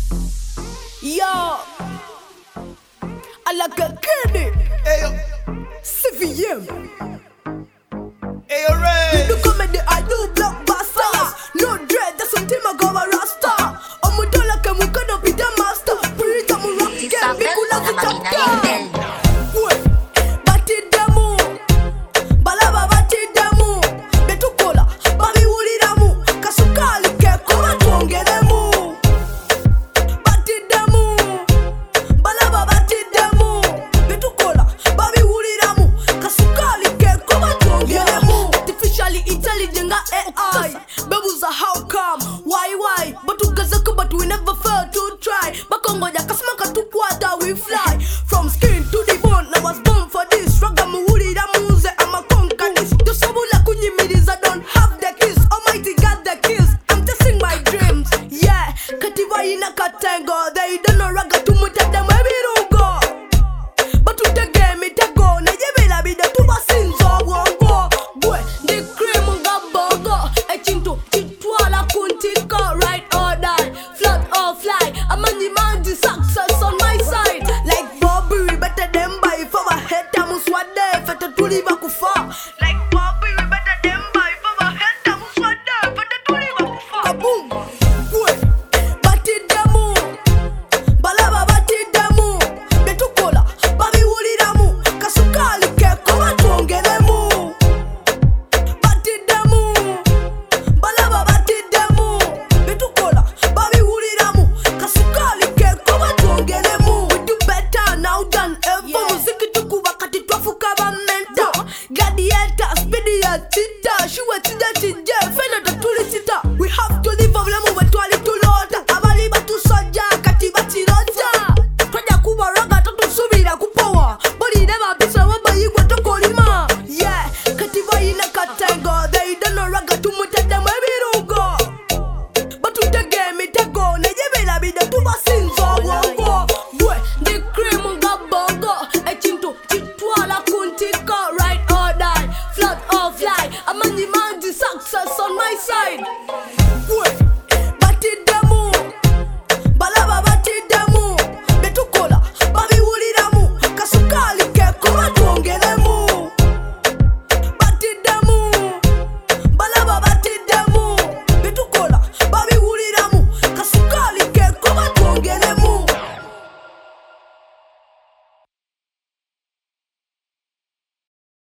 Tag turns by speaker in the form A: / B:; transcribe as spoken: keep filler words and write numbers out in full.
A: Yo, I like a candy.
B: Hey yo,
A: C V M.
B: hey yo, Ray.
A: You do comedy, I do blockbusters. No dread, that's something I go a rasta. I'm a dollar, can we gonna be the master? Pretty I'm a rock, can be cool as a chapter. Bati damu, balaba bati damu. Betu kola, babi wuli damu. Kasukali ke kuma tuongele mu. Bati damu, balaba bati damu. Betu kola, babi wuli damu. Kasukali ke kuma tuongele mu. Artificially intelligent A I. Babuza how come? Why why? But you guys are but we never fail to try. Bakongo ya kasmaka tu kwata we fly. From skin to the bone, I was born for this. Raga muhuri da muze, I'm a conquer this. The sabula kunyimiriza, I don't have the keys. Almighty got the keys. I'm testing my dreams. Yeah, kativa ina katengo. They don't know raga to muta them where we don't go. But to the game it a go. Na yebela bida tu basinzo wongo. Boy, the cream nga bogo. E chinto chitwala kuntika. Right or die, flat or fly. I'm on the man the success on my side. Like Bobby, better than by for my head. I'm swade, fete to live kufa. Like Bobby, better than by for my head. I'm swade, fete to live kufa. Kaboom, boy, bati damu, balaba bati damu. Betu kola, babi wuli damu. Kasukali ke kuma tuongele mu. Bati damu, balaba bati damu. Betu kola, babi wuli damu. Kasukali ke kuma tuongele mu. We do better now than ever. Muziki tuku wakati twafuka ba menta. Gladiator, speedy ya tita. Shuwe tija tija, fena tatuli tita. We have to live over lemu wetwali tulota. Abali batu soja, kati bati roja. Twaja kuwa raga tatu subira kupowa. Body never bisa waba yigwa tokolima. Yeah, kati wa ina katengo. They don't know raga tumuta them where we don't go. But to the game it a go. Na yebela bida tu basinzo wongo. Boy, the cream nga bongo. E chinto chitwala kuntika. Right or die, flat or fly. I'm on the man the success on my side. Boy,